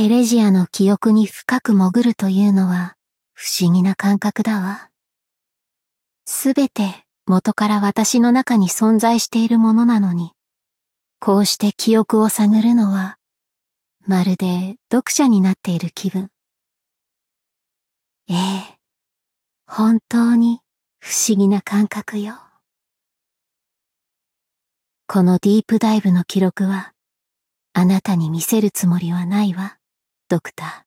テレジアの記憶に深く潜るというのは不思議な感覚だわ。すべて元から私の中に存在しているものなのに、こうして記憶を探るのは、まるで読者になっている気分。ええ、本当に不思議な感覚よ。このディープダイブの記録は、あなたに見せるつもりはないわ、ドクター。